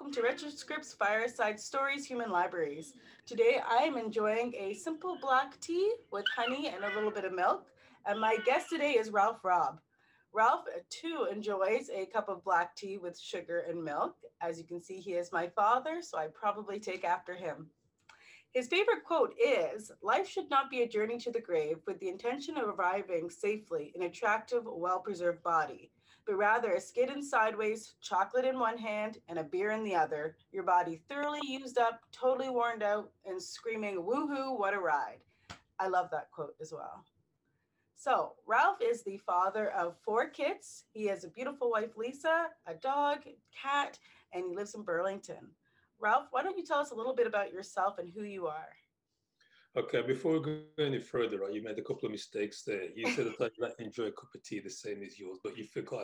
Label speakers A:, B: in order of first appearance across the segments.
A: welcome to Retroscripts Fireside Stories Human Libraries. Today I am enjoying a simple black tea with honey and a little bit of milk, and my guest today is Ralph Robb. Ralph too enjoys a cup of black tea with sugar and milk. As you can see, he is my father, so I probably take after him. His favorite quote is: "Life should not be a journey to the grave with the intention of arriving safely in an attractive, well preserved body, but rather a skid sideways, chocolate in one hand, and a beer in the other, your body thoroughly used up, totally worn out, and screaming, woohoo, what a ride." I love that quote as well. So, Ralph is the father of four kids. He has a beautiful wife, Lisa, a dog, cat, and he lives in Burlington. Ralph, why don't you tell us a little bit about yourself and who you are?
B: Okay, before we go any further, right, you made a couple of mistakes there. You said that I enjoy a cup of tea the same as yours, but you forgot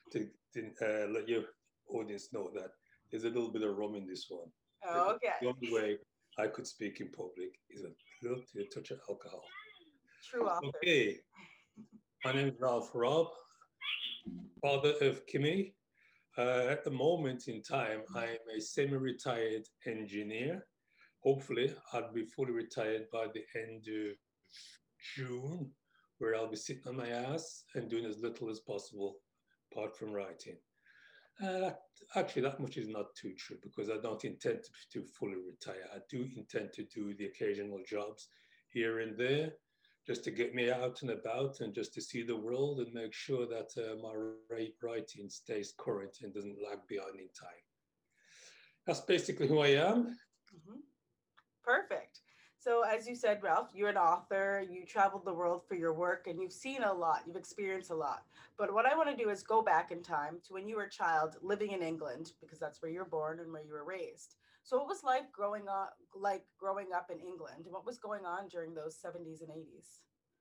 B: to let your audience know that there's a little bit of rum in this one. The
A: Okay,
B: only way I could speak in public is a little touch of alcohol.
A: true author.
B: Okay, my name is Ralph Robb, father of Kimmy. At the moment in time, I'm a semi-retired engineer. Hopefully, I'll be fully retired by the end of June, where I'll be sitting on my ass and doing as little as possible apart from writing. Uh, Actually, that much is not too true because I don't intend to fully retire. I do intend to do the occasional jobs here and there just to get me out and about and just to see the world and make sure that my writing stays current and doesn't lag behind in time. That's basically who I am.
A: Mhm. Perfect. So, as you said, Ralph, you're an author, you traveled the world for your work, and you've seen a lot, you've experienced a lot. But what I want to do is go back in time to when you were a child living in England, because that's where you were born and where you were raised. So, what was life growing up in England? And what was going on during those 70s and 80s?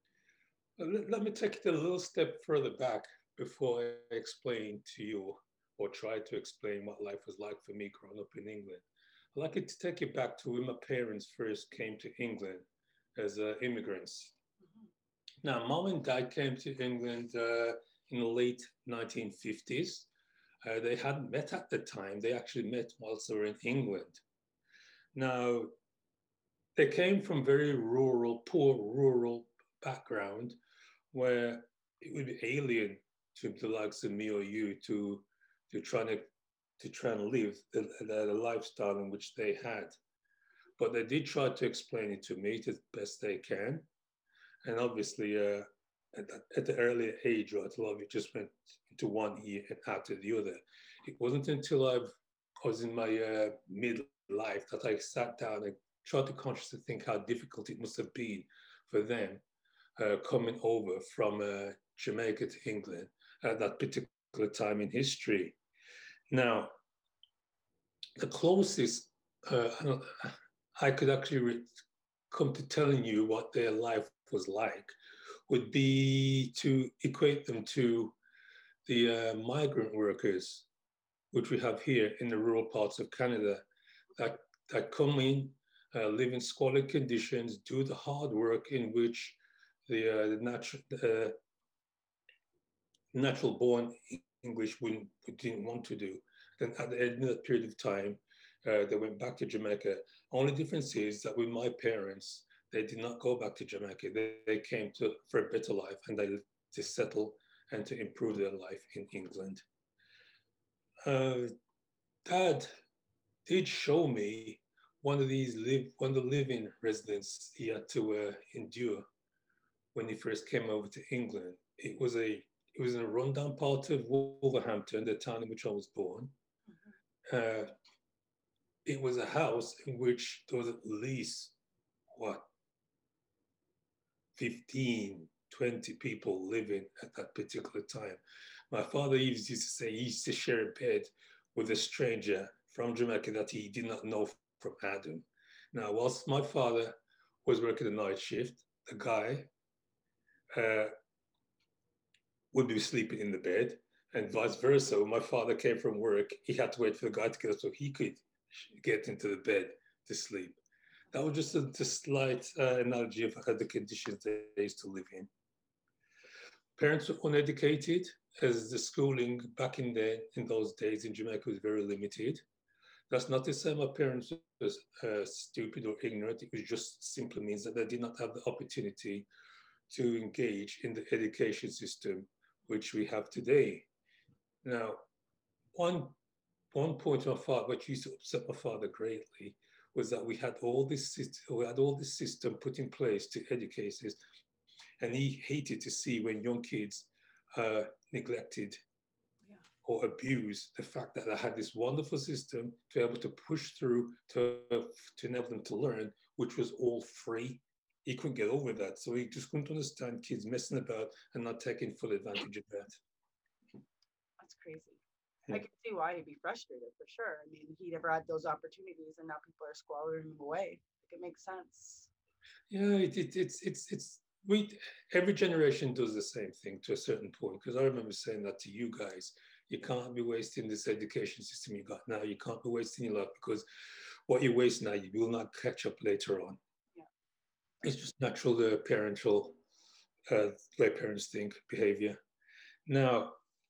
B: Let me take it a little step further back before I explain to you or try to explain what life was like for me growing up in England. I'd like it to take you back to when my parents first came to England as immigrants.
A: Mhm.
B: Now, mom and dad came to England in the late 1950s. They hadn't met at the time, they actually met whilst they were in England. Now, they came from very rural, poor rural background where it would be alien to the likes of me or you to try to try and live the lifestyle in which they had. But they did try to explain it to me to the best they can. And obviously, at the earlier age, right, a lot of it just went into one ear and out of the other. It wasn't until I was in my midlife that I sat down and tried to consciously think how difficult it must have been for them coming over from Jamaica to England at that particular time in history. Now, the closest I could actually come to telling you what their life was like would be to equate them to the migrant workers, which we have here in the rural parts of Canada, that, that come in, live in squalid conditions, do the hard work in which the natural born English didn't want to do. Then at the end of that period of time, they went back to Jamaica. Only difference is that with my parents, they did not go back to Jamaica. They came for a better life and they to settle and to improve their life in England. Uh, Dad did show me one of the living residents he had to endure when he first came over to England. It was in a rundown part of Wolverhampton, the town in which I was born.
A: Mhm.
B: Uh, it was a house in which there was at least what 15, 20 people living at that particular time. My father used to say he used to share a bed with a stranger from Jamaica that he did not know from Adam. Now, whilst my father was working the night shift, the guy uh, would be sleeping in the bed, and vice versa. When my father came from work, he had to wait for the guy to get up so he could get into the bed to sleep. That was just a slight analogy of the conditions they used to live in. Parents were uneducated, as the schooling back in those days in Jamaica was very limited. That's not to say my parents was stupid or ignorant. It was just simply means that they did not have the opportunity to engage in the education system which we have today. Now, one one point my father, which used to upset my father greatly, was that we had all this system put in place to educate us, and he hated to see when young kids neglected
A: Yeah.
B: or abused the fact that I had this wonderful system to be able to push through to enable them to learn, which was all free. He couldn't get over that, so he just couldn't understand kids messing about and not taking full advantage of that.
A: That's crazy. I
B: Yeah.
A: can see why he'd be frustrated for sure. I mean, he never had those opportunities, and now people are squandering them away. Like, it makes sense.
B: Yeah, it's we every generation does the same thing to a certain point. Because I remember saying that to you guys. You can't be wasting this education system you got now. You can't be wasting your life because what you waste now, you will not catch up later on.
A: Yeah.
B: It's just natural parental, way parents think behavior. Now,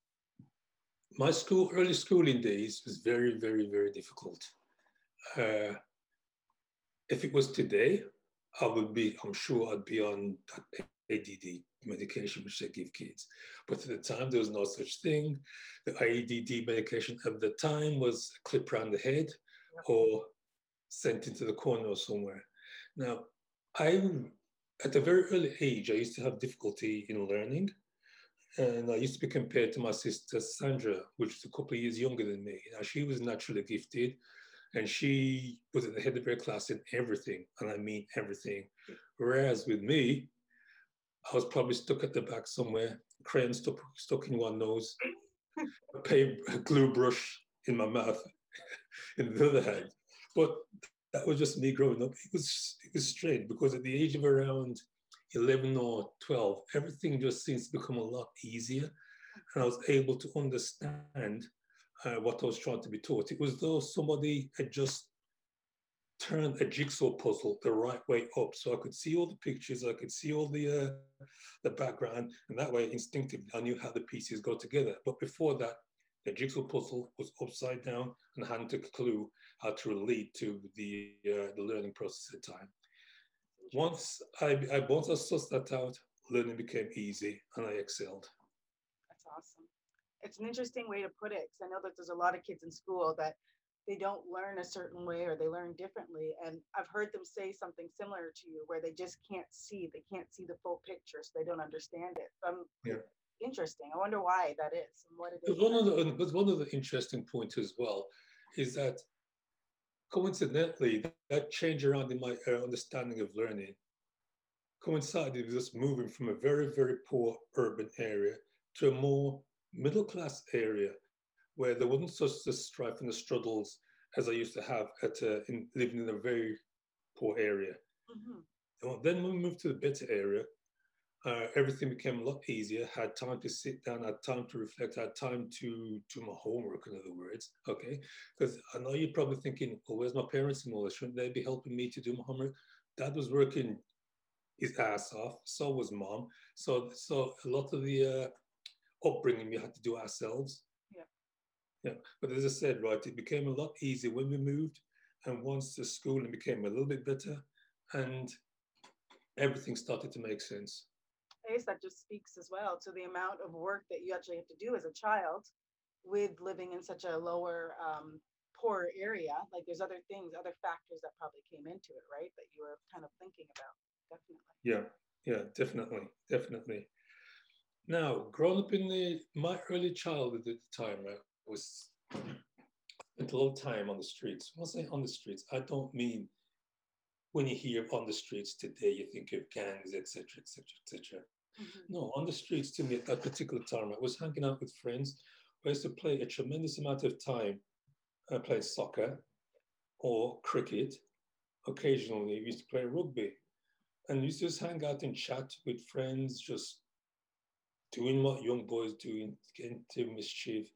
B: my early schooling days was very, very, very difficult. Uh, if it was today, I'm sure I'd be on that ADD medication which they give kids. But at the time, there was no such thing. The ADD medication at the time was a clip around the head
A: Yep.
B: or sent into the corner or somewhere. Now, I, at a very early age, I used to have difficulty in learning. And I used to be compared to my sister Sandra, which is a couple of years younger than me. Now, she was naturally gifted and she was at the head of her class in everything, and I mean everything. Whereas with me, I was probably stuck at the back somewhere, crayon stuck in one nose, a glue brush in my mouth in the other hand. But that was just me growing up. It was strange because at the age of around 11 or 12, everything just seems to become a lot easier, and I was able to understand what I was trying to be taught. It was though somebody had just turned a jigsaw puzzle the right way up, so I could see all the pictures, I could see all the background, and that way instinctively I knew how the pieces go together. But before that, the jigsaw puzzle was upside down, and I hadn't a clue how to relate to the learning process at the time. Once I sussed that out, learning became easy, and I excelled.
A: That's awesome. It's an interesting way to put it because I know that there's a lot of kids in school that they don't learn a certain way or they learn differently. And I've heard them say something similar to you where they just can't see the full picture, so they don't understand it.
B: Yeah.
A: Interesting. I wonder why that is and what it is.
B: One of the interesting points as well is that coincidentally, that change around in my understanding of learning coincided with us moving from a very, very poor urban area to a more middle class area where there wasn't such the strife and the struggles as I used to have in living in a very poor area.
A: Mm-hmm.
B: Then when we moved to the better area, everything became a lot easier. Had time to sit down, had time to reflect, had time to do my homework. In other words, okay, because I know you're probably thinking, "Well, where's my parents and all this? Shouldn't they be helping me to do my homework?" Dad was working his ass off. So was mom. So a lot of the upbringing we had to do ourselves.
A: Yeah.
B: Yeah, but as I said, right, it became a lot easier when we moved, and once the schooling became a little bit better, and everything started to make sense.
A: I guess that just speaks as well to the amount of work that you actually have to do as a child with living in such a lower, poorer area. Like there's other things, other factors that probably came into it, right? That you were kind of thinking about. Definitely.
B: Yeah, yeah, definitely, definitely. Now, growing up in my early childhood at the time, I was spent a lot of time on the streets. When I say on the streets, I don't mean when you hear on the streets today, you think of gangs, etc., etc., etc.
A: Mm-hmm.
B: No, on the streets to me at that particular time, I was hanging out with friends. I used to play a tremendous amount of time playing soccer or cricket. Occasionally, we used to play rugby. And we used to just hang out and chat with friends, just doing what young boys do, getting into mischief.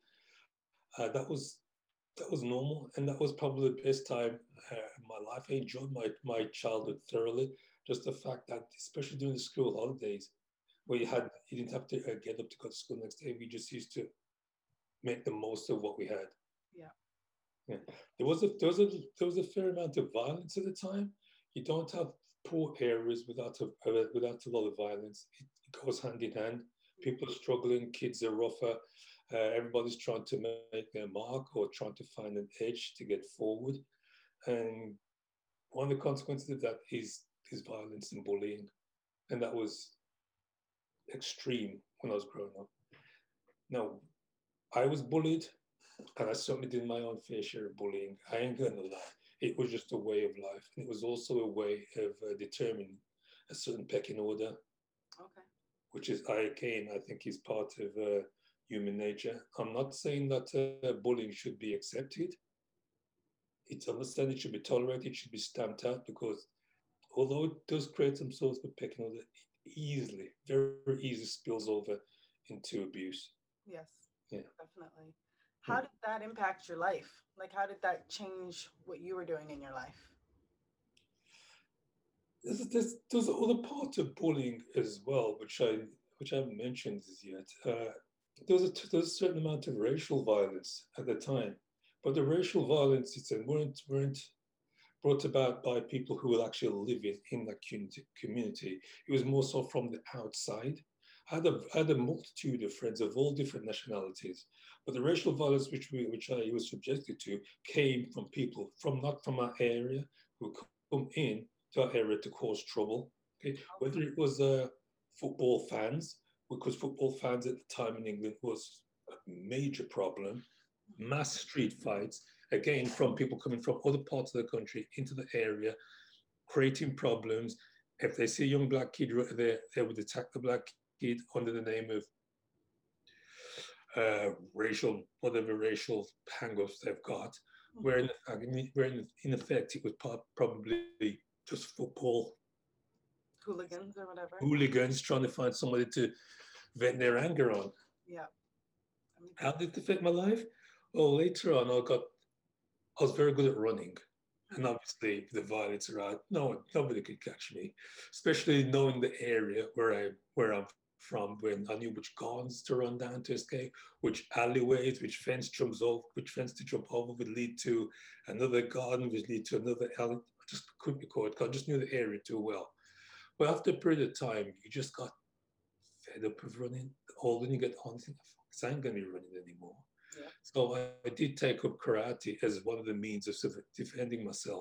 B: That was normal, and that was probably the best time in my life. I enjoyed my childhood thoroughly. Just the fact that, especially during the school holidays, where you didn't have to get up to go to school next day. We just used to make the most of what we had.
A: Yeah.
B: Yeah. There was a fair amount of violence at the time. You don't have poor areas without a lot of violence. It goes hand in hand. People are struggling, kids are rougher. Everybody's trying to make their mark or trying to find an edge to get forward. And one of the consequences of that is violence and bullying. And that was extreme when I was growing up. Now, I was bullied, and I certainly did my own fair share of bullying. I ain't gonna lie. It was just a way of life. And it was also a way of determining a certain pecking order,
A: Okay.
B: which is, again, I think is part of human nature. I'm not saying that bullying should be accepted. It's understand it should be tolerated, it should be stamped out because although it does create some sort of pecking order, it easily, very easily spills over into abuse.
A: Yes,
B: Yeah.
A: definitely.
B: Hmm.
A: How did that impact your life? Like, how did that change what you were doing in your life?
B: There's other part of bullying as well, which I haven't mentioned as yet. There was a certain amount of racial violence at the time, but the racial violence weren't brought about by people who were actually living in that community. It was more so from the outside. I had a multitude of friends of all different nationalities, but the racial violence which I was subjected to came from people from not from our area who come in to our area to cause trouble. Okay, whether it was football fans, because football fans at the time in England was a major problem, mass street fights, again, from people coming from other parts of the country into the area, creating problems. If they see a young black kid right there, they would attack the black kid under the name of whatever racial hang-ups they've got. Where in effect, it was probably just football
A: Hooligans or whatever.
B: hooligans trying to find somebody to vent their anger on.
A: Yeah. I mean,
B: How did it affect my life? Well, later on, I was very good at running. And obviously, the violence around, nobody could catch me, especially knowing the area where I'm from. When I knew which gardens to run down to escape, which alleyways, which fence to jump over would lead to another garden, which lead to another alley. I just couldn't be caught. I just knew the area too well. But after a period of time, you just got fed up of running. The older you get on, you think, I ain't gonna be running anymore.
A: yeah.
B: So I did take up karate as one of the means of defending myself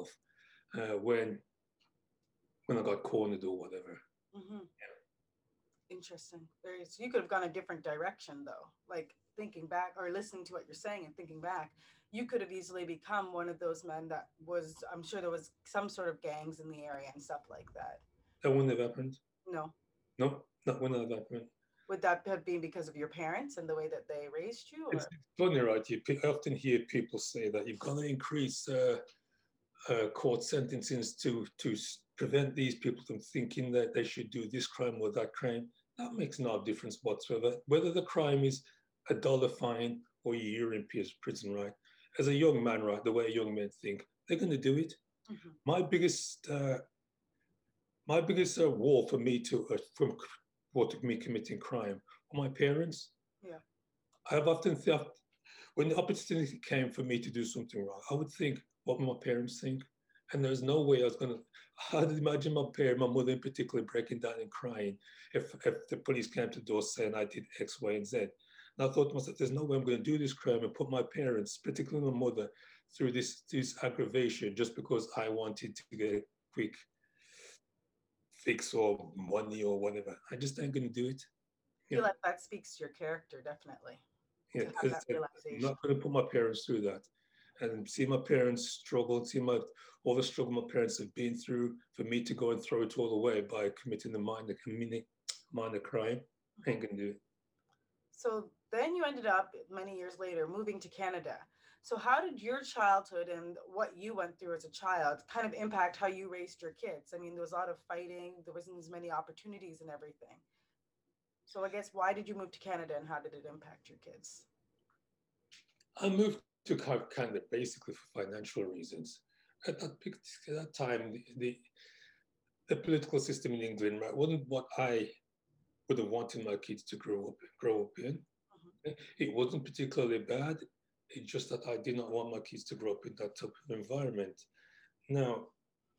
B: when I got cornered or whatever.
A: Hmm. Interesting. Very. So you could have gone a different direction, though. Like thinking back or listening to what you're saying and thinking back, you could have easily become one of those men that was. I'm sure there was some sort of gangs in the area and stuff like that.
B: That wouldn't have happened.
A: No.
B: No, that wouldn't have happened.
A: Would that have been because of your parents and the way that they raised you,
B: It's
A: or?
B: funny, right? I often hear people say that you've got to increase court sentencings to prevent these people from thinking that they should do this crime or that crime. That makes no difference whatsoever. Whether the crime is $1 fine or a year in prison, right? As a young man, right, the way young men think, they're going to do it.
A: Mhm.
B: My biggest wall for me to from what took me committing crime were my parents.
A: Yeah.
B: I've often thought when the opportunity came for me to do something wrong, I would think, what will my parents think? And there's no way I was going to. I'd imagine my mother in particular, breaking down and crying if the police came to the door saying I did X, Y, and Z. And I thought to myself, there's no way I'm going to do this crime and put my parents, particularly my mother, through this aggravation just because I wanted to get a quick fix or money or whatever. I just ain't going to do it.
A: I feel like that speaks to your character, definitely,
B: Yeah,
A: to have that
B: I'm
A: realization.
B: not going to put my parents through that. And see my parents struggle, all the struggle my parents have been through, for me to go and throw it all away by committing a minor crime, I ain't going to do it.
A: So then you ended up many years later moving to Canada. So how did your childhood and what you went through as a child kind of impact how you raised your kids? I mean, there was a lot of fighting, there wasn't as many opportunities and everything. So I guess why did you move to Canada and how did it impact your kids?
B: I moved to Canada basically for financial reasons. At that time, the political system in England, right, wasn't what I would have wanted my kids to grow up in.
A: Mhm.
B: It wasn't particularly bad. It's just that I did not want my kids to grow up in that type of environment. Now,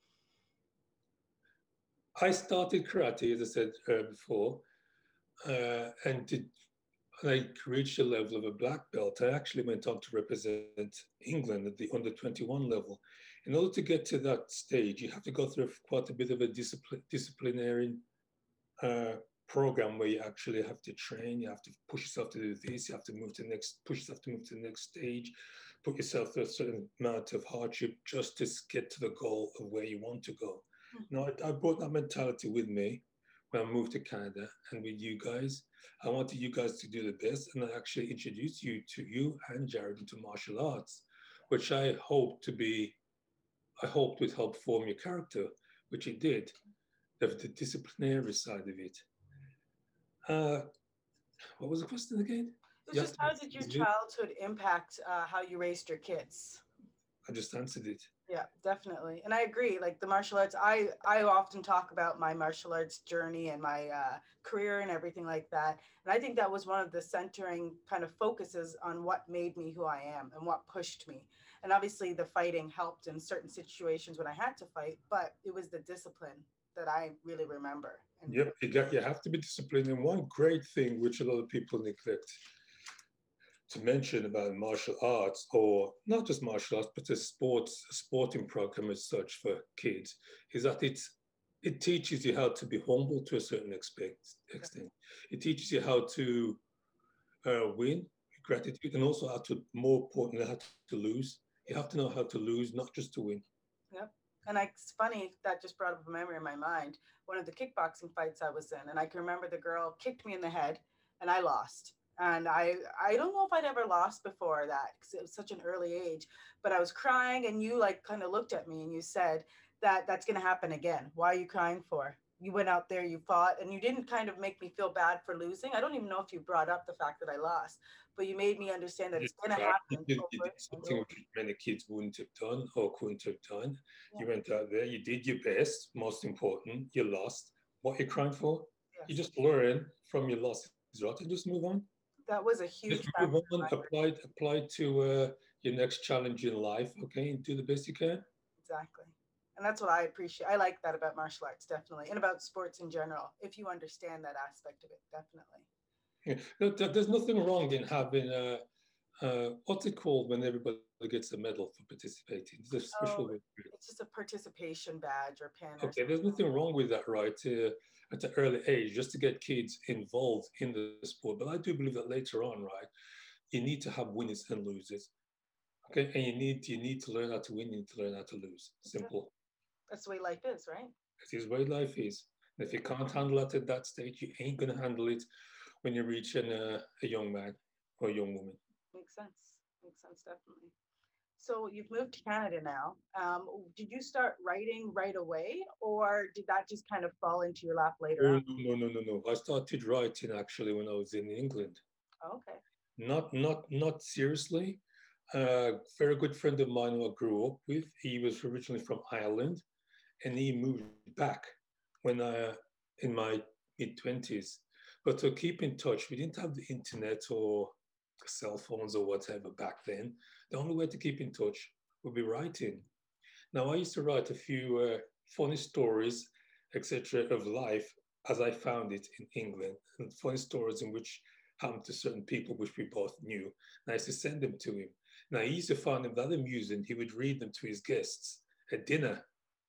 B: I started karate, as I said before, and did I reached the level of a black belt. I actually went on to represent England at the under 21 level. In order to get to that stage, you have to go through quite a bit of a disciplinary uh, program where you actually have to train, you have to push yourself to do this, you have to move to the next, push yourself to move to the next stage, put yourself through a certain amount of hardship just to get to the goal of where you want to go. Now, I brought that mentality with me when I moved to Canada and with you guys. I wanted you guys to do the best, and I actually introduced you and Jared into martial arts, which I hoped would help form your character, which it did, of the disciplinary side of it. Uh, what was the question again?
A: It was just how did your childhood impact how you raised your kids?
B: I just answered it.
A: Yeah, definitely. And I agree. Like the martial arts, I often talk about my martial arts journey and my career and everything like that. And I think that was one of the centering kind of focuses on what made me who I am and what pushed me. And obviously, the fighting helped in certain situations when I had to fight, but it was the discipline that I really remember. And
B: Yep, you have to be disciplined. And one great thing which a lot of people neglect to mention about martial arts, or not just martial arts, but a sporting program as such for kids, is that it teaches you how to be humble to a certain extent. It teaches you how to win, gratitude, and also how to, more importantly, how to lose. You have to know how to lose, not just to win.
A: Yep. And it's funny that just brought up a memory in my mind. One of the kickboxing fights I was in, and I can remember the girl kicked me in the head, and I lost. And I don't know if I'd ever lost before that because it was such an early age. But I was crying, and you like kind of looked at me and you said that that's going to happen again. Why are you crying for? You went out there, you fought, and you didn't kind of make me feel bad for losing. I don't even know if you brought up the fact that I lost, but you made me understand that it's going to happen
B: You did something which many kids wouldn't have done or couldn't have done.
A: Yeah.
B: You went out there, you did your best, most important, you lost. What are you crying for?
A: Yes.
B: You just learn from your losses, right? And just move on.
A: That was a huge
B: Just move on, apply to your next challenge in life, okay? And do the best you can.
A: Exactly. And that's what I appreciate. I like that about martial arts, definitely, and about sports in general. If you understand that aspect of it, definitely.
B: Yeah. No, there's nothing wrong in having what's it called when everybody gets a medal for participating? There's a special
A: Oh,
B: word.
A: it's just a participation badge or pin or
B: Okay,
A: something.
B: there's nothing wrong with that, right? At an early age, just to get kids involved in the sport. But I do believe that later on, right, you need to have winners and losers. Okay, and you need to learn how to win. You need to learn how to lose. Simple.
A: That's the way life is, right?
B: It is the way life is. And if you can't handle it at that stage, you ain't gonna handle it when you reach a young man or a young woman.
A: Makes sense. Makes sense, definitely. So you've moved to Canada now. Did you start writing right away, or did that just kind of fall into your lap later
B: Oh
A: on?
B: no. I started writing actually when I was in England.
A: Oh, okay.
B: Not seriously. A very good friend of mine who I grew up with, he was originally from Ireland, and he moved back when in my mid 20s. But to keep in touch, we didn't have the internet or cell phones or whatever back then. The only way to keep in touch would be writing. Now, I used to write a few funny stories, etc., of life as I found it in England, and funny stories in which happened to certain people which we both knew. And I used to send them to him. Now, he used to find them that amusing. He would read them to his guests at dinner.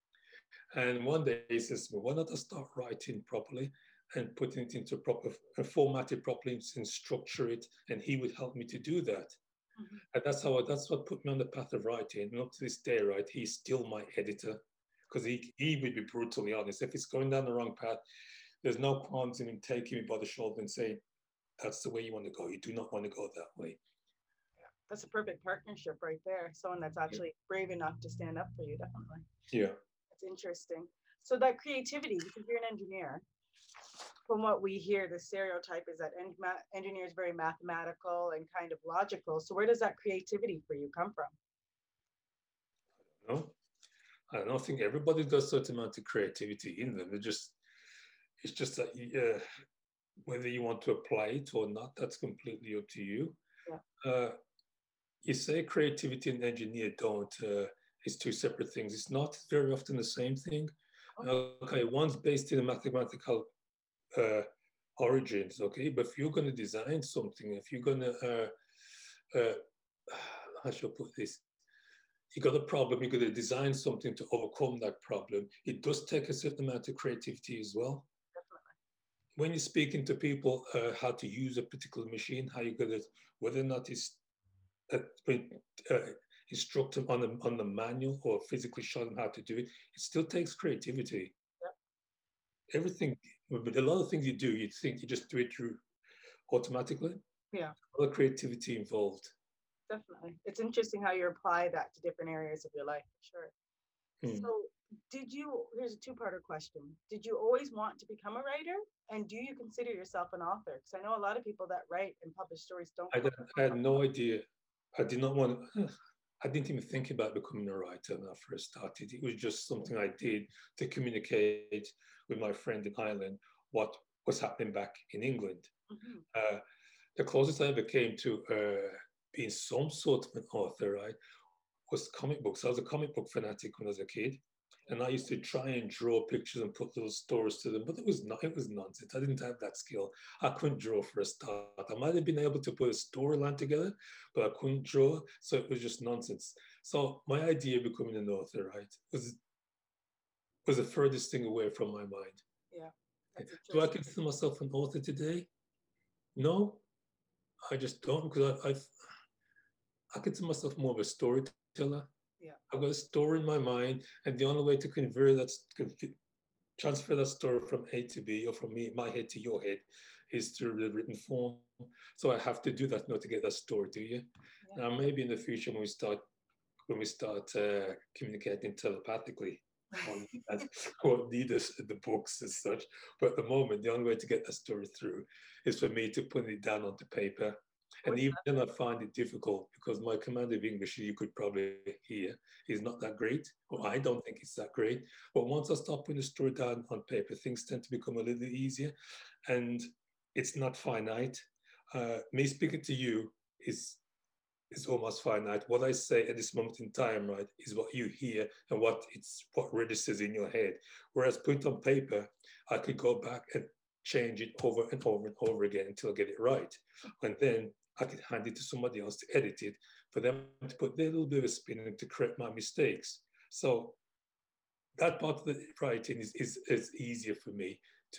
B: And one day he says to me, why not I start writing properly and putting it into proper, format it properly and structure it? And he would help me to do that.
A: Mm-hmm.
B: And that's what put me on the path of writing. And up to this day, right, he's still my editor because he would be brutally honest. If it's going down the wrong path, there's no qualms in him taking me by the shoulder and saying, that's the way you want to go. You do not want to go that way.
A: That's a perfect partnership right there. Someone that's actually brave enough to stand up for you, definitely.
B: Yeah.
A: That's interesting. So that creativity, because you're an engineer, from what we hear, the stereotype is that engineers very mathematical and kind of logical. So where does that creativity for you come from?
B: No, I don't think everybody does certain amount of creativity in them. It's just that whether you want to apply it or not, that's completely up to you.
A: Yeah.
B: You say creativity and engineer don't, it's two separate things. It's not very often the same thing. Okay, one's based in a mathematical uh, origins, okay? But if you're going to design something, if you're going to, uh, how should I put this? You got a problem, you got to design something to overcome that problem. It does take a certain amount of creativity as well. When you're speaking to people how to use a particular machine, how you got to, whether or not it's uh, uh, instruct them on the manual or physically show them how to do it, it still takes creativity. Everything, but a lot of things you do, you think you just do it through automatically.
A: Yeah,
B: A lot of creativity involved.
A: definitely. It's interesting how you apply that to different areas of your life, for sure.
B: Hmm.
A: So, here's a two-parter question. Did you always want to become a writer? And do you consider yourself an author? Because I know a lot of people that write and publish stories don't.
B: I had no idea. I did not want I didn't even think about becoming a writer when I first started. It was just something I did to communicate with my friend in Ireland what was happening back in England.
A: Mhm.
B: The closest I ever came to being some sort of an author, right, was comic books. I was a comic book fanatic when I was a kid, and I used to try and draw pictures and put little stories to them, but it was nonsense. I didn't have that skill. I couldn't draw for a start. I might have been able to put a storyline together, but I couldn't draw, so it was just nonsense. So my idea of becoming an author, right, was the furthest thing away from my mind.
A: Yeah, that's
B: Do I
A: interesting.
B: consider myself an author today? No, I just don't because I consider myself more of a storyteller.
A: Yeah,
B: I've got a story in my mind, and the only way to convert that, transfer that story from A to B or from me, my head to your head is through the written form. So I have to do that in order to get that story to you.
A: yeah,
B: Now, maybe in the future when we start communicating telepathically, won't need us, the books as such. But at the moment, the only way to get that story through is for me to put it down onto paper. And
A: What's
B: even
A: that?
B: then, I find it difficult because my command of English, you could probably hear, is not that great, or I don't think it's that great. But once I start putting the story down on paper, things tend to become a little easier, and it's not finite. Me speaking to you is almost finite. What I say at this moment in time, right, is what you hear and what registers in your head. Whereas put on paper, I could go back and change it over and over and over again until I get it right. And then I could hand it to somebody else to edit it, for them to put their little bit of a spin and to correct my mistakes. So that part of the writing is easier for me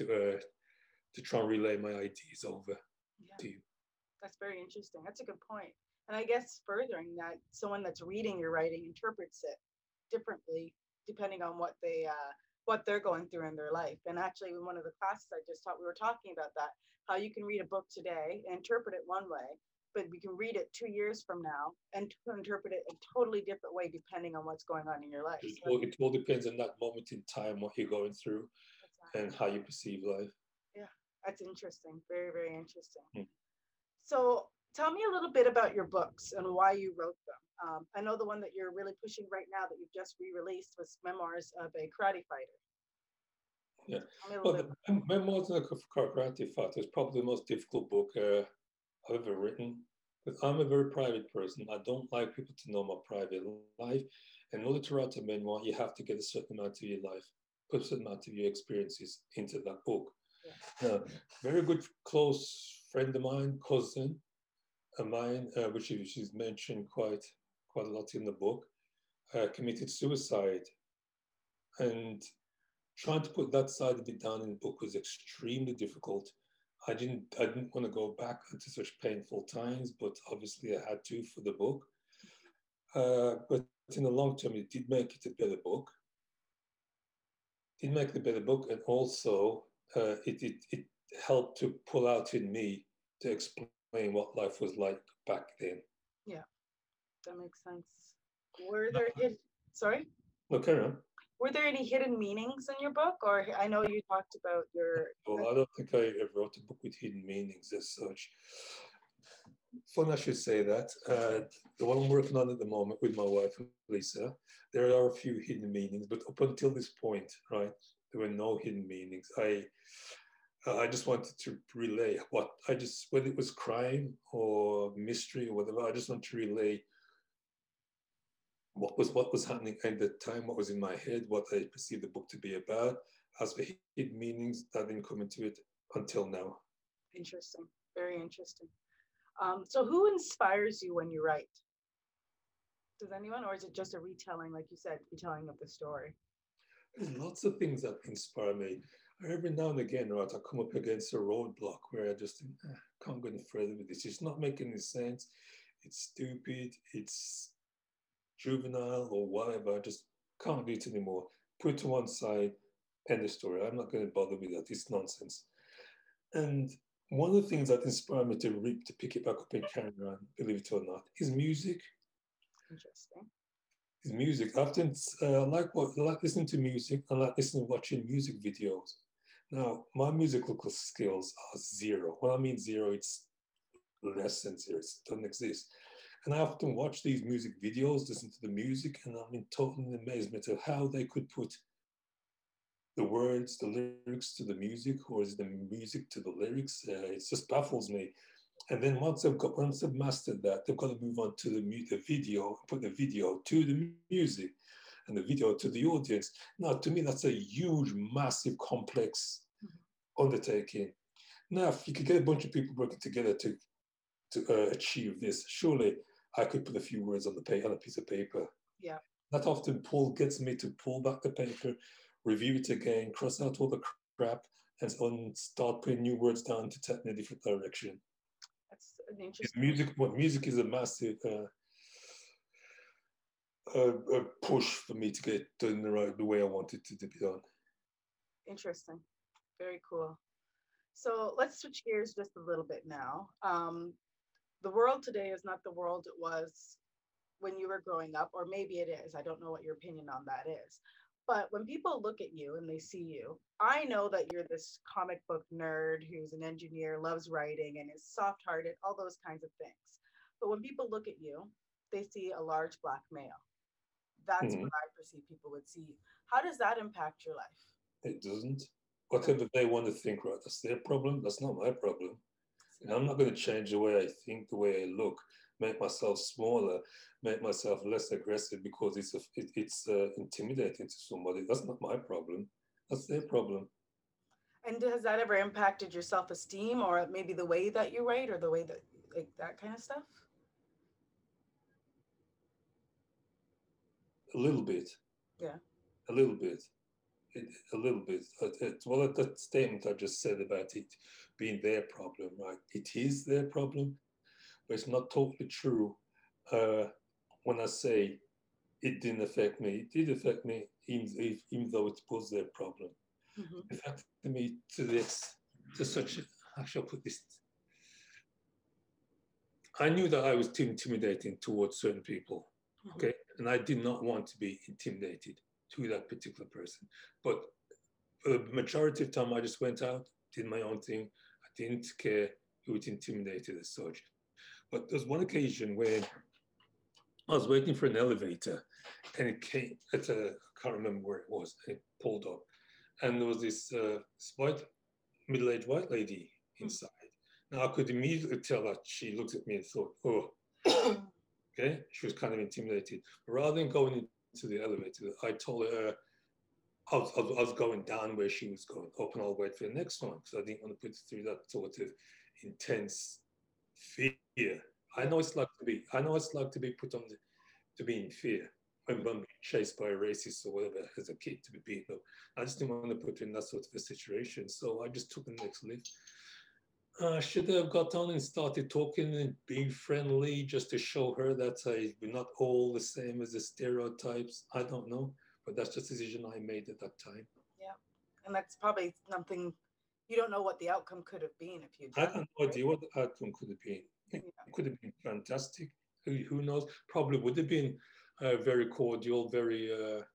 B: to try and relay my ideas over
A: Yeah,
B: to you.
A: that's very interesting. That's a good point. And I guess furthering that, someone that's reading your writing interprets it differently depending on what they're going through in their life. And actually, in one of the classes I just taught, we were talking about that, how you can read a book today and interpret it one way, but we can read it 2 years from now and interpret it a totally different way depending on what's going on in your life. So
B: It all depends on that moment in time, what you're going through, and how you perceive life.
A: yeah, that's interesting. Very, very interesting.
B: Hmm.
A: So tell me a little bit about your books and why you wrote them. I know the one that you're really pushing right now that you've just re-released was Memoirs of a Karate Fighter.
B: Yeah.
A: Tell me a little
B: Well,
A: bit.
B: the Memoirs of a Karate Fighter is probably the most difficult book I've ever written. Because I'm a very private person. I don't like people to know my private life. In order to write a memoir, you have to get a certain amount of your life, put a certain amount of your experiences into that book.
A: Yeah.
B: Now, very good close friend of mine, cousin of mine, which she's mentioned quite a lot in the book, committed suicide, and trying to put that side of it down in the book was extremely difficult. I didn't want to go back into such painful times, but obviously I had to for the book. But in the long term, it did make it a better book. Did make it a better book, and also it helped to pull out in me to explain what life was like back then.
A: Yeah, that makes sense. Were there hid- Sorry?
B: No, carry on.
A: Were there any hidden meanings in your book? Or I know you talked about your
B: Well, I don't think I ever wrote a book with hidden meanings as such. Fun, I should say that. The one I'm working on at the moment with my wife, Lisa, there are a few hidden meanings, but up until this point, right, there were no hidden meanings. I just wanted to relay whether it was crime or mystery or whatever, I just want to relay what was happening at the time, what was in my head, what I perceived the book to be about. As for hidden meanings, that didn't come into it until now.
A: Interesting. Very interesting. So who inspires you when you write? Does anyone, or is it just a retelling, like you said, retelling of the story?
B: There's lots of things that inspire me. Every now and again, right, I come up against a roadblock where I just think, can't go any further with this. It's not making any sense. It's stupid. It's juvenile or whatever. I just can't do it anymore. Put it to one side, end the story. I'm not going to bother with that. It's nonsense. And one of the things that inspired me to pick it back up and carry on, believe it or not, is music.
A: Interesting.
B: Is music. I often I like listening to music. I like listening, watching music videos. Now, my musical skills are zero. When I mean zero, it's less than zero. It doesn't exist. And I often watch these music videos, listen to the music, and I'm in total amazement of how they could put the words, the lyrics to the music, or is the music to the lyrics? It just baffles me. And then once they've mastered that, they've got to move on to the video, put the video to the music, and the video to the audience. Now, to me, that's a huge, massive, complex undertaking. Now, if you could get a bunch of people working together to achieve this, surely I could put a few words on a piece of paper.
A: Yeah.
B: That often gets me to pull back the paper, review it again, cross out all the crap, and start putting new words down to take in a different direction.
A: That's an interesting.
B: Music is a massive push for me to get done the way I want it to be done.
A: Interesting. Very cool. So let's switch gears just a little bit now. The world today is not the world it was when you were growing up, or maybe it is. I don't know what your opinion on that is. But when people look at you and they see you, I know that you're this comic book nerd who's an engineer, loves writing, and is soft hearted, all those kinds of things. But when people look at you, they see a large black male. That's
B: Mm-hmm.
A: what I perceive people would see. How does that impact your life?
B: It doesn't.
A: No.
B: Whatever they want to think, right? That's their problem. That's not my problem.
A: See,
B: And I'm not going to change the way I think, the way I look, make myself smaller, make myself less aggressive because it's intimidating to somebody. That's not my problem. That's their problem.
A: and has that ever impacted your self esteem or maybe the way that you write or the way that, like, that kind of stuff?
B: A little bit,
A: Yeah.
B: a little bit, a little bit. Well, that statement I just said about it being their problem, right? It is their problem, but it's not totally true. Uh, when I say it didn't affect me, it did affect me, even though it was their problem.
A: Mm-hmm.
B: It affected me to such, how shall I put this? I knew that I was too intimidating towards certain people,
A: Mm-hmm.
B: okay? And I did not want to be intimidated to that particular person. But for the majority of the time, I just went out, did my own thing. I didn't care who was intimidated as such. But there's one occasion where I was waiting for an elevator and it came, I can't remember where it was, it pulled up. And there was this white, middle-aged white lady inside. Now I could immediately tell that she looked at me and thought, oh, okay. She was kind of intimidated. Rather than going into the elevator, I told her I was going down where she was going up, and I'll wait for the next one because I didn't want to put her through that sort of intense fear. I know it's like to be put on to be in fear when I'm being chased by a racist or whatever as a kid to be beaten up. I just didn't want to put her in that sort of a situation, so I just took the next lift. I should have got on and started talking and being friendly just to show her that we're not all the same as the stereotypes. I don't know, but that's just a decision I made at that time.
A: Yeah. And that's probably something you don't know what the outcome could have been if you'd
B: I
A: done
B: have
A: it,
B: no
A: right?
B: idea what the outcome could have been. It
A: Yeah.
B: could have been fantastic. Who knows? Probably would have been very cordial, very,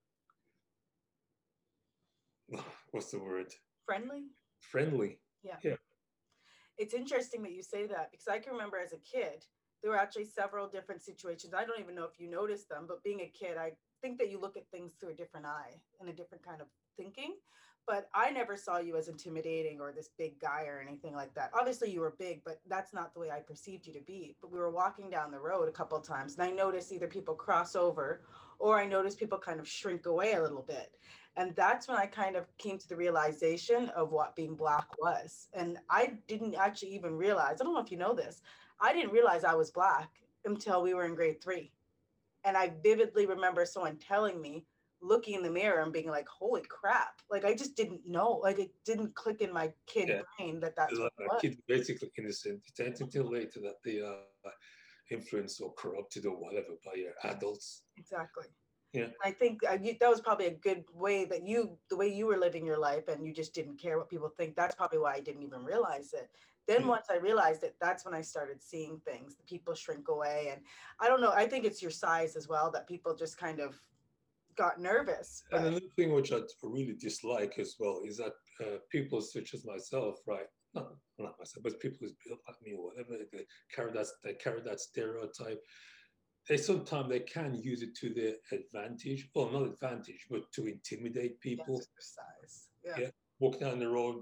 B: what's the word?
A: Friendly?
B: Friendly.
A: Yeah.
B: Yeah.
A: It's interesting that you say that because I can remember as a kid, there were actually several different situations. I don't even know if you noticed them, but being a kid, I think that you look at things through a different eye and a different kind of thinking. but I never saw you as intimidating or this big guy or anything like that. Obviously, you were big, but that's not the way I perceived you to be. But we were walking down the road a couple of times, and I noticed either people cross over or I noticed people kind of shrink away a little bit. And that's when I kind of came to the realization of what being Black was. And I didn't actually even realize, I don't know if you know this, I didn't realize I was Black until we were in grade 3. And I vividly remember someone telling me, looking in the mirror and being like, holy crap. Like, I just didn't know. Like, it didn't click in my kid
B: Yeah,
A: brain that that's what it
B: like
A: was.
B: kids basically innocent. It ain't until later that they are influenced or corrupted or whatever by adults.
A: Exactly.
B: Yeah.
A: I think that was probably a good way that the way you were living your life and you just didn't care what people think. That's probably why I didn't even realize it. Then
B: Yeah.
A: once I realized it, that's when I started seeing things. The people shrink away. And I don't know, I think it's your size as well that people just kind of got nervous.
B: And
A: But
B: another thing which I really dislike as well is that people such as myself, right? Not myself, but people who's built like me or whatever, they carry that stereotype. They sometimes they can use it to their advantage, well, not advantage, but to intimidate people.
A: yes, your size. Yeah.
B: Yeah, walking down the road,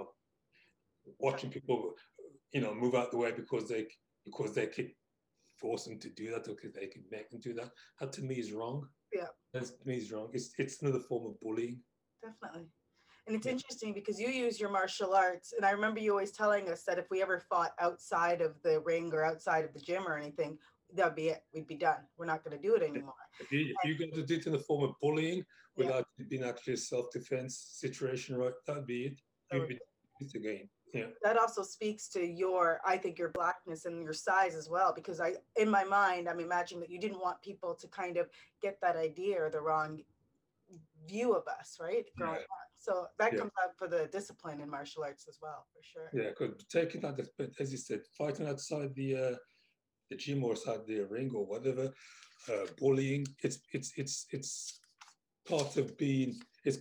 B: watching people, move out the way because they can force them to do that or because they can make them do that. That to me is wrong.
A: Yeah.
B: That to me is wrong. It's another form of bullying.
A: Definitely. And it's
B: Yeah.
A: interesting because you use your martial arts. And I remember you always telling us that if we ever fought outside of the ring or outside of the gym or anything, that'd be it. We'd be done. We're not going to do it anymore.
B: If you go to do it in the form of bullying
A: Yeah.
B: without it being actually a self-defense situation, right? That'd be it.
A: That
B: You'd
A: would
B: be it again. Yeah.
A: that also speaks to I think your Blackness and your size as well, because in my mind, I'm imagining that you didn't want people to kind of get that idea or the wrong view of us, right? Growing
B: Yeah.
A: up. So that
B: Yeah.
A: comes out for the discipline in martial arts as well, for sure.
B: Yeah. Because taking that, as you said, fighting outside the gym or outside the ring or whatever, bullying. It's part of being.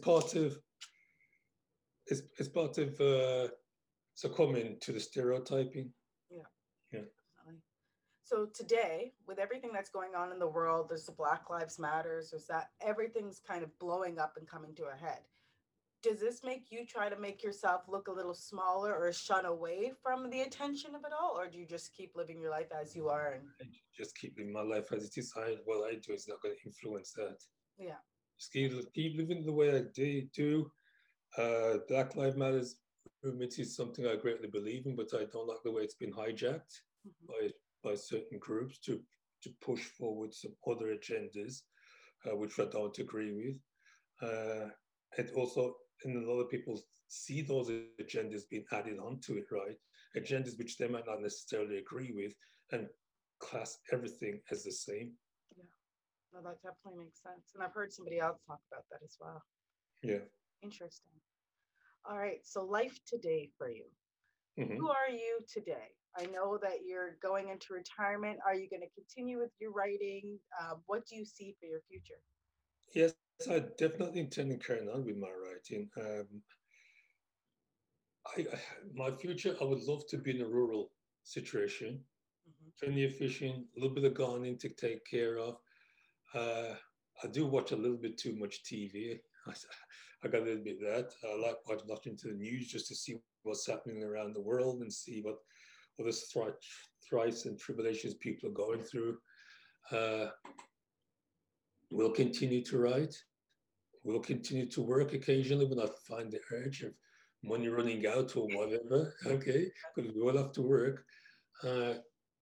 B: It's part of succumbing to the stereotyping.
A: Yeah,
B: Yeah.
A: definitely. So today, with everything that's going on in the world, there's the Black Lives Matters, there's that everything's kind of blowing up and coming to a head. Does this make you try to make yourself look a little smaller or shun away from the attention of it all, or do you just keep living your life as you are? And
B: I just keep living my life as it is. What I do is not going to influence that.
A: yeah,
B: Just keep living the way I do. Black Lives Matters movement is something I greatly believe in, but I don't like the way it's been hijacked
A: mm-hmm.
B: by certain groups to push forward some other agendas, which I don't agree with. And also, and a lot of people see those agendas being added onto it, right? Agendas which they might not necessarily agree with, and class everything as the same.
A: Yeah, no, that definitely makes sense. And I've heard somebody else talk about that as well.
B: Yeah.
A: Interesting. All right, so life today for you.
B: Mm-hmm.
A: Who are you today? I know that you're going into retirement. Are you going to continue with your writing? What do you see for your future?
B: Yes, I definitely intend to carry on with my writing. My future, I would love to be in a rural situation,
A: Mm-hmm.
B: plenty of fishing, a little bit of gardening to take care of. Uh, I do watch a little bit too much TV. I got a little bit of that. I like watching to the news just to see what's happening around the world and see what the thrice and tribulations people are going through. Uh, we'll continue to write. We'll continue to work occasionally when I find the urge of money running out or whatever. Okay, because we all have to work. Uh,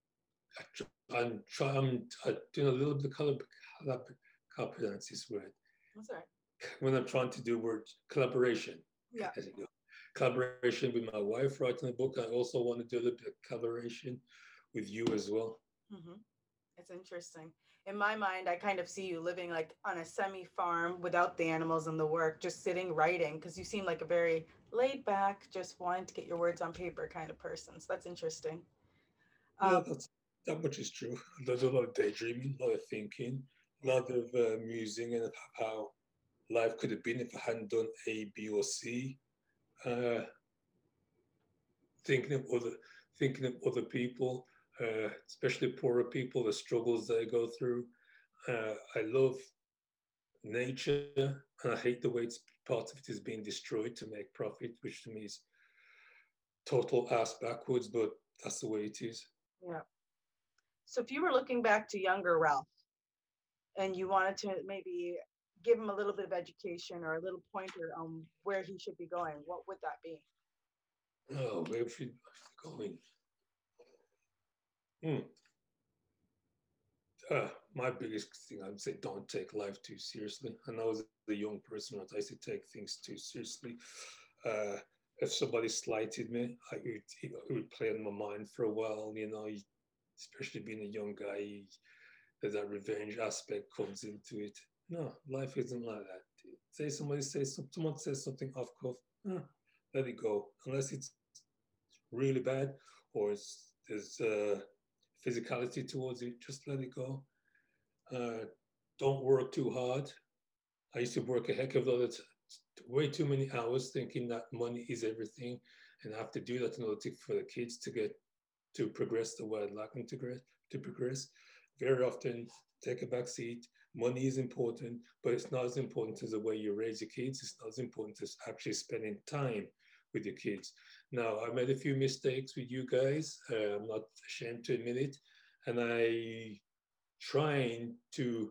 B: I'm doing a little bit of can't pronounce this word.
A: That's all right.
B: When I'm trying to do word collaboration.
A: Yeah.
B: There you go. Collaboration with my wife writing a book. I also want to do a little bit of collaboration with you as well.
A: Mm-hmm. It's interesting. In my mind, I kind of see you living like on a semi farm without the animals and the work, just sitting writing, because you seem like a very laid back, just wanting to get your words on paper kind of person. So that's interesting.
B: Yeah,
A: Um,
B: that much is true. There's a lot of daydreaming, a lot of thinking, a
A: yeah,
B: lot of musing and how life could have been if I hadn't done A, B, or C. Uh, thinking of other thinking of other people, especially poorer people, the struggles they go through. I love nature, and I hate the way it's part of it is being destroyed to make profit, which to me is total ass backwards, but that's the way it is.
A: Yeah. So if you were looking back to younger Ralph and you wanted to maybe give him a little bit of education or a little pointer on where he should be going, what would that be?
B: Oh, where should I go in? Hmm. My biggest thing I would say, don't take life too seriously. I know as a young person, I used to take things too seriously. Uh, if somebody slighted me, it would play on my mind for a while. Especially being a young guy, that revenge aspect comes into it. No, life isn't like that. Someone says something off cuff, let it go. Unless it's really bad or there's physicality towards it, just let it go. Uh, don't work too hard. I used to work a heck of a lot of way too many hours thinking that money is everything, and I have to do that in order for the kids to get to progress the way I'd like them to progress. Very often, take a back seat. Money is important, but it's not as important as the way you raise your kids. It's not as important as actually spending time with your kids. Now, I made a few mistakes with you guys. I'm not ashamed to admit it, and I trying to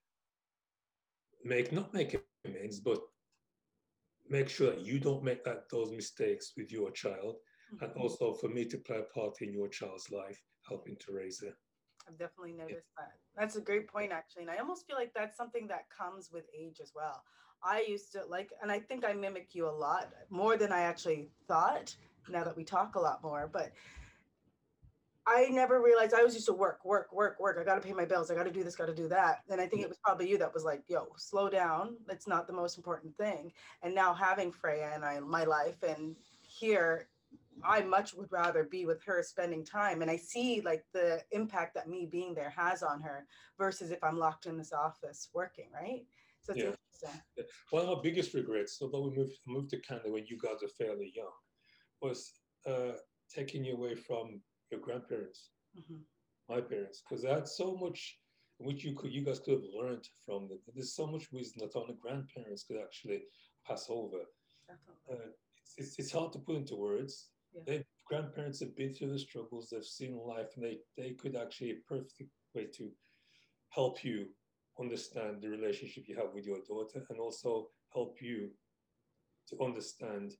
B: not make amends, but make sure that you don't make those mistakes with your child, and also for me to play a part in your child's life, helping to raise her.
A: I've definitely noticed that. That's a great point, actually. And I almost feel like that's something that comes with age as well. I used to like, and I think I mimic you a lot more than I actually thought now that we talk a lot more. But I never realized I was used to work, work, work, work. I got to pay my bills. I got to do this, got to do that. And I think it was probably you that was like, yo, slow down. That's not the most important thing. And now having Freya and my life and here, I much would rather be with her spending time. And I see like the impact that me being there has on her versus if I'm locked in this office working, right? So it's
B: Yeah.
A: interesting.
B: One of my biggest regrets, although we moved to Canada when you guys were fairly young, was taking you away from your grandparents, my parents, because I had so much which you guys could have learned from them. There's so much wisdom that only grandparents could actually pass over. It's hard to put into words.
A: Yeah.
B: Grandparents have been through the struggles, they've seen life, and they could actually a perfect way to help you understand the relationship you have with your daughter, and also help you to understand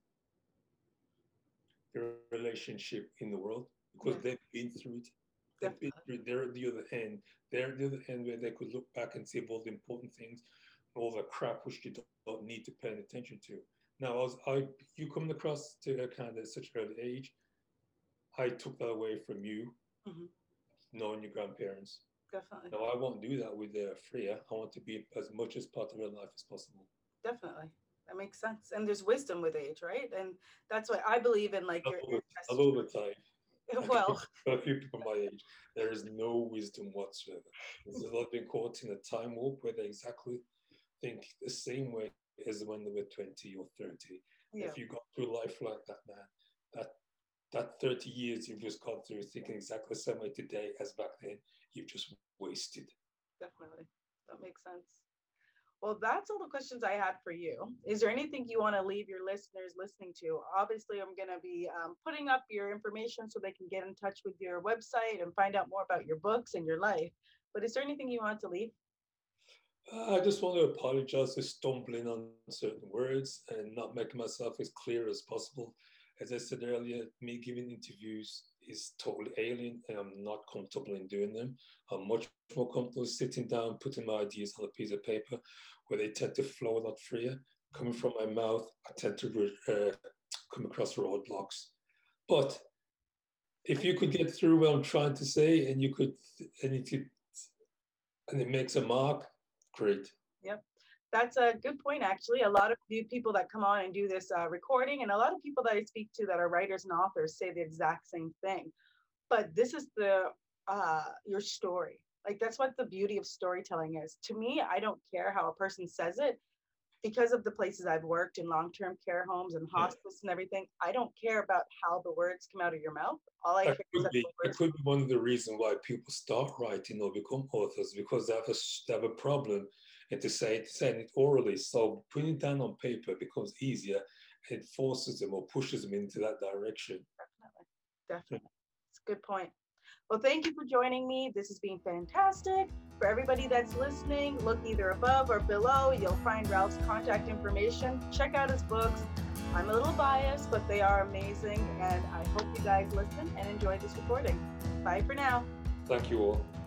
B: the relationship in the world, because they've been through it. They've been through. They're at the other end. They're at the other end where they could look back and see all the important things, all the crap which you don't need to pay attention to. Now, you coming across to Canada at such an early age, I took that away from you, knowing your grandparents.
A: Definitely.
B: Now, I won't do that with Freya. I want to be as much as part of her life as possible.
A: Definitely. That makes sense. And there's wisdom with age, right? And that's why I believe in like
B: a little bit time.
A: Well,
B: for a few people my age, there is no wisdom whatsoever. There's a lot been caught in a time warp where they exactly think the same way as when they were 20 or 30. Yeah. If you go through life like that, man, that 30 years you've just gone through thinking exactly the same way today as back then, you've just wasted.
A: Definitely. That makes sense. Well, that's all the questions I had for you. Is there anything you want to leave your listeners listening to? Obviously, I'm going to be putting up your information so they can get in touch with your website and find out more about your books and your life. But is there anything you want to leave?
B: I just want to apologize for stumbling on certain words and not making myself as clear as possible. As I said earlier, me giving interviews is totally alien, and I'm not comfortable in doing them. I'm much more comfortable sitting down, putting my ideas on a piece of paper, where they tend to flow a lot freer. Coming from my mouth, I tend to come across roadblocks. But if you could get through what I'm trying to say, and it makes a mark, great.
A: Yep. That's a good point, actually. A lot of people that come on and do this recording, and a lot of people that I speak to that are writers and authors say the exact same thing. But this is your story. Like, that's what the beauty of storytelling is. To me, I don't care how a person says it, because of the places I've worked in long-term care homes and hospice and everything. I don't care about how the words come out of your mouth. All I care is
B: that could be one of the reasons why people start writing or become authors, because they have a problem and to say it orally. So putting it down on paper becomes easier. It forces them or pushes them into that direction.
A: Definitely. It's a good point. Well, thank you for joining me. This has been fantastic. For everybody that's listening, look either above or below. You'll find Ralph's contact information. Check out his books. I'm a little biased, but they are amazing. And I hope you guys listen and enjoy this recording. Bye for now.
B: Thank you all.